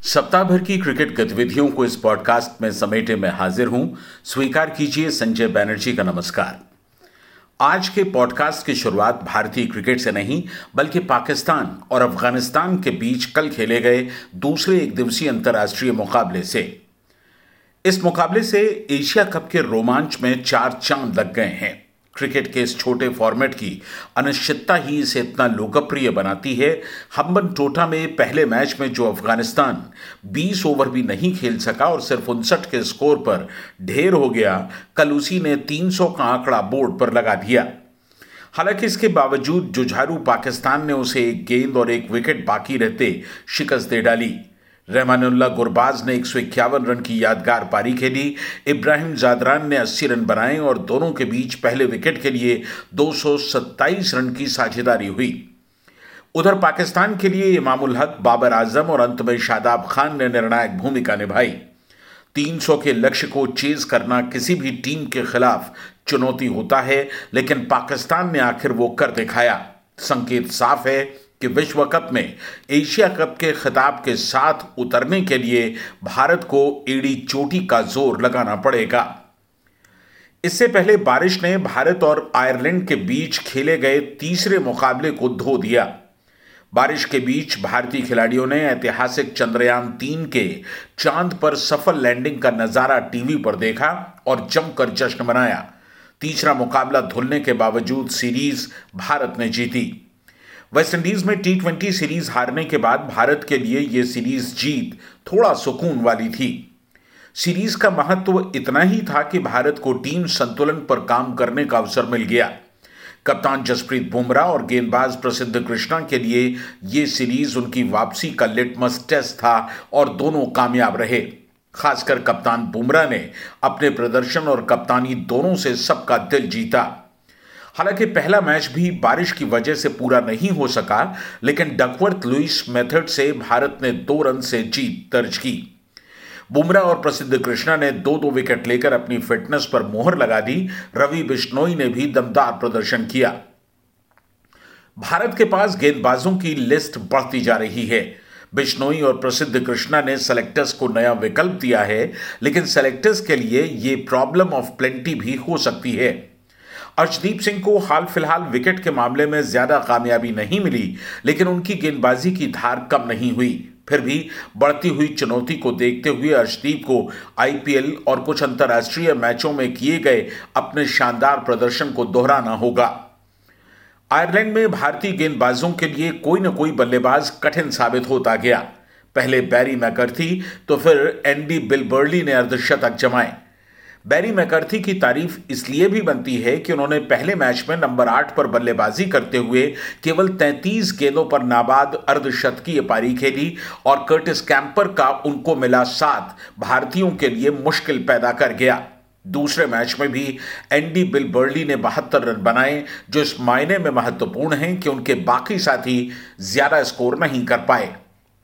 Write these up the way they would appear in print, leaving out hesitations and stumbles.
सप्ताह भर की क्रिकेट गतिविधियों को इस पॉडकास्ट में समेटे मैं हाजिर हूं। स्वीकार कीजिए संजय बैनर्जी का नमस्कार। आज के पॉडकास्ट की शुरुआत भारतीय क्रिकेट से नहीं बल्कि पाकिस्तान और अफगानिस्तान के बीच कल खेले गए दूसरे एक दिवसीय अंतर्राष्ट्रीय मुकाबले से। इस मुकाबले से एशिया कप के रोमांच में 4 चांद लग गए हैं। क्रिकेट के इस छोटे फॉर्मेट की अनिश्चितता ही इसे इतना लोकप्रिय बनाती है। हम्बन टोटा में पहले मैच में जो अफगानिस्तान 20 ओवर भी नहीं खेल सका और सिर्फ 59 के स्कोर पर ढेर हो गया, कल उसी ने 300 का आंकड़ा बोर्ड पर लगा दिया। हालांकि इसके बावजूद जुझारू पाकिस्तान ने उसे एक गेंद और एक विकेट बाकी रहते शिकस्त दे डाली। रहमानुल्लाह गुरबाज ने 151 रन की यादगार पारी खेली। इब्राहिम जादरान ने 80 रन बनाए और दोनों के बीच पहले विकेट के लिए 227 रन की साझेदारी हुई। उधर पाकिस्तान के लिए इमामुल हक, बाबर आजम और अंत में शादाब खान ने निर्णायक भूमिका निभाई। 300 के लक्ष्य को चेज करना किसी भी टीम के खिलाफ चुनौती होता है, लेकिन पाकिस्तान ने आखिर वो कर दिखाया। संकेत साफ है कि विश्व कप में एशिया कप के खिताब के साथ उतरने के लिए भारत को एड़ी चोटी का जोर लगाना पड़ेगा। इससे पहले बारिश ने भारत और आयरलैंड के बीच खेले गए तीसरे मुकाबले को धो दिया। बारिश के बीच भारतीय खिलाड़ियों ने ऐतिहासिक चंद्रयान 3 के चांद पर सफल लैंडिंग का नजारा टीवी पर देखा और जमकर जश्न मनाया। तीसरा मुकाबला धुलने के बावजूद सीरीज भारत ने जीती। वेस्टइंडीज में T20 सीरीज हारने के बाद भारत के लिए यह सीरीज जीत थोड़ा सुकून वाली थी। सीरीज का महत्व इतना ही था कि भारत को टीम संतुलन पर काम करने का अवसर मिल गया। कप्तान जसप्रीत बुमराह और गेंदबाज प्रसिद्ध कृष्णा के लिए यह सीरीज उनकी वापसी का लिटमस टेस्ट था और दोनों कामयाब रहे। खासकर कप्तान बुमराह ने अपने प्रदर्शन और कप्तानी दोनों से सबका दिल जीता। हालांकि पहला मैच भी बारिश की वजह से पूरा नहीं हो सका, लेकिन डकवर्थ लुइस मेथड से भारत ने 2 रन से जीत दर्ज की। बुमराह और प्रसिद्ध कृष्णा ने 2-2 विकेट लेकर अपनी फिटनेस पर मोहर लगा दी। रवि बिश्नोई ने भी दमदार प्रदर्शन किया। भारत के पास गेंदबाजों की लिस्ट बढ़ती जा रही है। बिश्नोई और प्रसिद्ध कृष्णा ने सेलेक्टर्स को नया विकल्प दिया है, लेकिन सेलेक्टर्स के लिए यह प्रॉब्लम ऑफ प्लेंटी भी हो सकती है। अर्शदीप सिंह को हाल फिलहाल विकेट के मामले में ज्यादा कामयाबी नहीं मिली, लेकिन उनकी गेंदबाजी की धार कम नहीं हुई। फिर भी बढ़ती हुई चुनौती को देखते हुए अर्शदीप को आईपीएल और कुछ अंतर्राष्ट्रीय मैचों में किए गए अपने शानदार प्रदर्शन को दोहराना होगा। आयरलैंड में भारतीय गेंदबाजों के लिए कोई न कोई बल्लेबाज कठिन साबित होता गया। पहले बैरी मैकर्थी तो फिर एंडी बिलबर्ली ने अर्धशतक जमाए। बैरी मैकर्थी की तारीफ इसलिए भी बनती है कि उन्होंने पहले मैच में नंबर 8 पर बल्लेबाजी करते हुए केवल 33 गेंदों पर नाबाद अर्धशतकीय पारी खेली और कर्टिस कैंपर का उनको मिला साथ भारतीयों के लिए मुश्किल पैदा कर गया। दूसरे मैच में भी एंडी बिलबर्ली ने 72 रन बनाए, जो इस मायने में महत्वपूर्ण हैं कि उनके बाकी साथी ज्यादा स्कोर नहीं कर पाए।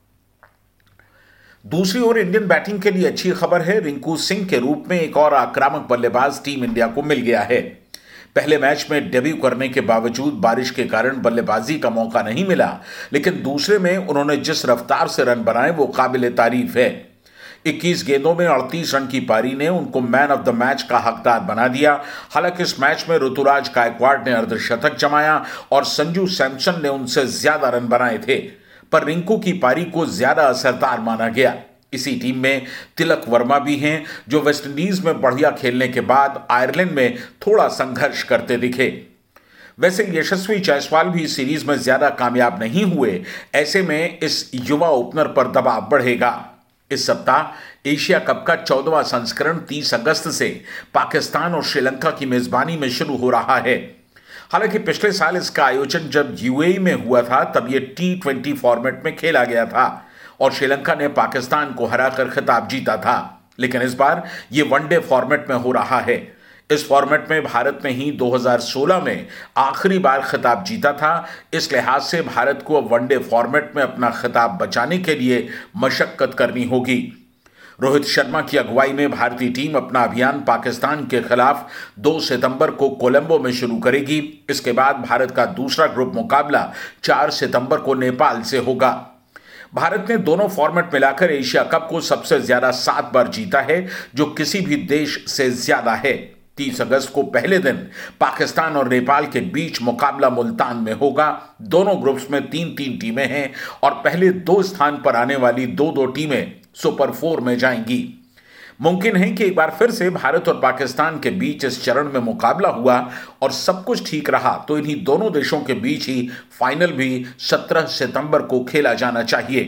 दूसरी ओर इंडियन बैटिंग के लिए अच्छी खबर है। रिंकू सिंह के रूप में एक और आक्रामक बल्लेबाज टीम इंडिया को मिल गया है। पहले मैच में डेब्यू करने के बावजूद बारिश के कारण बल्लेबाजी का मौका नहीं मिला, लेकिन दूसरे में उन्होंने जिस रफ्तार से रन बनाए वो काबिल तारीफ है। 21 गेंदों में 38 रन की पारी ने उनको मैन ऑफ द मैच का हकदार बना दिया। हालांकि इस मैच में ऋतुराज गायकवाड़ ने अर्धशतक जमाया और संजू सैमसन ने उनसे ज्यादा रन बनाए थे, पर रिंकू की पारी को ज्यादा असरदार माना गया। इसी टीम में तिलक वर्मा भी हैं, जो वेस्टइंडीज में बढ़िया खेलने के बाद आयरलैंड में थोड़ा संघर्ष करते दिखे। वैसे यशस्वी जायसवाल भी सीरीज में ज्यादा कामयाब नहीं हुए। ऐसे में इस युवा ओपनर पर दबाव बढ़ेगा। इस सप्ताह एशिया कप का 14वां संस्करण 30 अगस्त से पाकिस्तान और श्रीलंका की मेजबानी में शुरू हो रहा है। हालांकि पिछले साल इसका आयोजन जब यूएई में हुआ था तब यह T20 फॉर्मेट में खेला गया था और श्रीलंका ने पाकिस्तान को हराकर खिताब जीता था, लेकिन इस बार यह वनडे फॉर्मेट में हो रहा है। इस फॉर्मेट में भारत ने ही 2016 में आखिरी बार खिताब जीता था। इस लिहाज से भारत को अब वनडे फॉर्मेट में अपना खिताब बचाने के लिए मशक्कत करनी होगी। रोहित शर्मा की अगुवाई में भारतीय टीम अपना अभियान पाकिस्तान के खिलाफ 2 सितंबर को कोलंबो में शुरू करेगी। इसके बाद भारत का दूसरा ग्रुप मुकाबला 4 सितंबर को नेपाल से होगा। भारत ने दोनों फॉर्मेट मिलाकर एशिया कप को सबसे ज्यादा 7 बार जीता है, जो किसी भी देश से ज्यादा है। 30 अगस्त को पहले दिन पाकिस्तान और नेपाल के बीच मुकाबला मुल्तान में होगा। दोनों ग्रुप्स में 3-3 टीमें हैं और पहले 2 स्थान पर आने वाली 2-2 टीमें सुपर 4 में जाएंगी। मुमकिन है कि एक बार फिर से भारत और पाकिस्तान के बीच इस चरण में मुकाबला हुआ और सब कुछ ठीक रहा तो इन्हीं दोनों देशों के बीच ही फाइनल भी 17 सितंबर को खेला जाना चाहिए।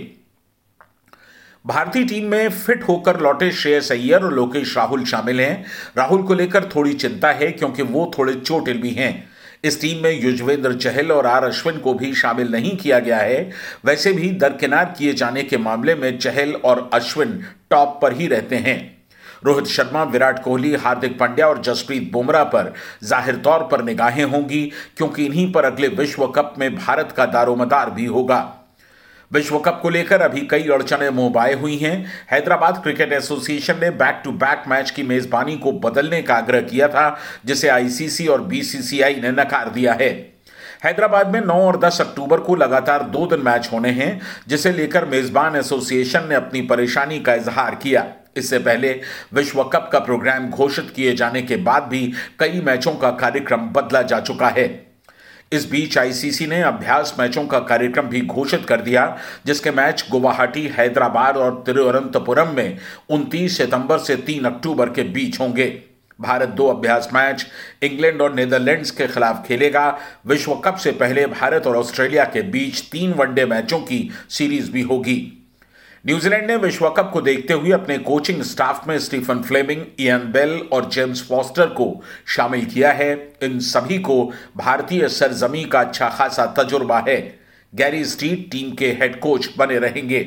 भारतीय टीम में फिट होकर लौटे श्रेयस अय्यर और लोकेश राहुल शामिल हैं। राहुल को लेकर थोड़ी चिंता है क्योंकि वो थोड़े चोटिल भी हैं। इस टीम में युजवेंद्र चहल और आर अश्विन को भी शामिल नहीं किया गया है। वैसे भी दरकिनार किए जाने के मामले में चहल और अश्विन टॉप पर ही रहते हैं। रोहित शर्मा, विराट कोहली, हार्दिक पांड्या और जसप्रीत बुमराह पर जाहिर तौर पर निगाहें होंगी क्योंकि इन्हीं पर अगले विश्व कप में भारत का दारोमदार भी होगा। विश्व कप को लेकर अभी कई अड़चनें मुंह बाए हुई हैं। हैदराबाद क्रिकेट एसोसिएशन ने बैक टू बैक मैच की मेजबानी को बदलने का आग्रह किया था, जिसे आईसीसी और बीसीसीआई ने नकार दिया है। हैदराबाद में 9 और 10 अक्टूबर को लगातार 2 दिन मैच होने हैं, जिसे लेकर मेजबान एसोसिएशन ने अपनी परेशानी का इजहार किया। इससे पहले विश्व कप का प्रोग्राम घोषित किए जाने के बाद भी कई मैचों का कार्यक्रम बदला जा चुका है। इस बीच आईसीसी ने अभ्यास मैचों का कार्यक्रम भी घोषित कर दिया, जिसके मैच गुवाहाटी, हैदराबाद और तिरुवनंतपुरम में 29 सितंबर से 3 अक्टूबर के बीच होंगे। भारत 2 अभ्यास मैच इंग्लैंड और नीदरलैंड्स के खिलाफ खेलेगा। विश्व कप से पहले भारत और ऑस्ट्रेलिया के बीच 3 वनडे मैचों की सीरीज भी होगी। न्यूजीलैंड ने विश्व कप को देखते हुए अपने कोचिंग स्टाफ में स्टीफन फ्लेमिंग, इयान बेल और जेम्स फॉस्टर को शामिल किया है। इन सभी को भारतीय सरजमी का अच्छा खासा तजुर्बा है। गैरी स्ट्रीट टीम के हेड कोच बने रहेंगे।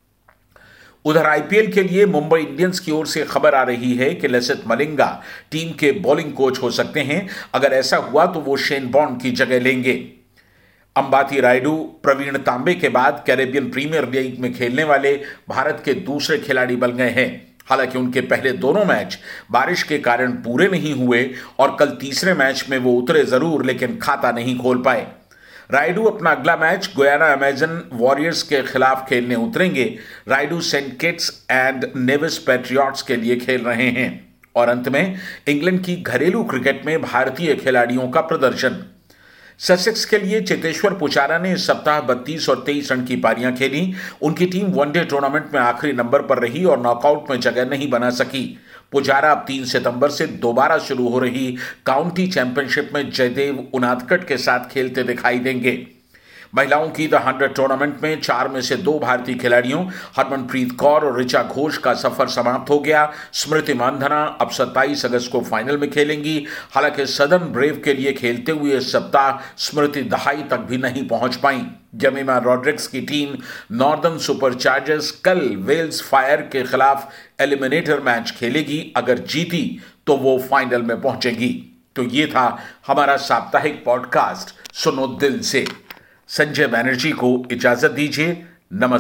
उधर आईपीएल के लिए मुंबई इंडियंस की ओर से खबर आ रही है कि लसिथ मलिंगा टीम के बॉलिंग कोच हो सकते हैं। अगर ऐसा हुआ तो वो शेन बॉन्ड की जगह लेंगे। अंबाती रायडू प्रवीण तांबे के बाद कैरेबियन प्रीमियर लीग में खेलने वाले भारत के दूसरे खिलाड़ी बन गए हैं। हालांकि उनके पहले दोनों मैच बारिश के कारण पूरे नहीं हुए और कल तीसरे मैच में वो उतरे जरूर, लेकिन खाता नहीं खोल पाए। रायडू अपना अगला मैच गुयाना अमेजन वॉरियर्स के खिलाफ खेलने उतरेंगे। Rayudu Saint Kitts and Nevis Patriots के लिए खेल रहे हैं। और अंत में इंग्लैंड की घरेलू क्रिकेट में भारतीय खिलाड़ियों का प्रदर्शन। ससेक्स के लिए चेतेश्वर पुजारा ने इस सप्ताह 32 और 23 रन की पारियां खेली। उनकी टीम वनडे टूर्नामेंट में आखिरी नंबर पर रही और नॉकआउट में जगह नहीं बना सकी। पुजारा अब 3 सितंबर से दोबारा शुरू हो रही काउंटी चैंपियनशिप में जयदेव उनादकट के साथ खेलते दिखाई देंगे। महिलाओं की द 100 टूर्नामेंट में 4 में से 2 भारतीय खिलाड़ियों हरमनप्रीत कौर और ऋचा घोष का सफर समाप्त हो गया। स्मृति मानधना अब 27 अगस्त को फाइनल में खेलेंगी। हालांकि सदर्न ब्रेव के लिए खेलते हुए इस सप्ताह स्मृति दहाई तक भी नहीं पहुंच पाई। जमीमा रॉड्रिक्स की टीम नॉर्दर्न सुपरचार्जर्स कल वेल्स फायर के खिलाफ एलिमिनेटर मैच खेलेगी। अगर जीती तो वो फाइनल में पहुंचेगी। तो ये था हमारा साप्ताहिक पॉडकास्ट सुनो दिल से। संजय बैनर्जी को इजाजत दीजिए। नमस्कार।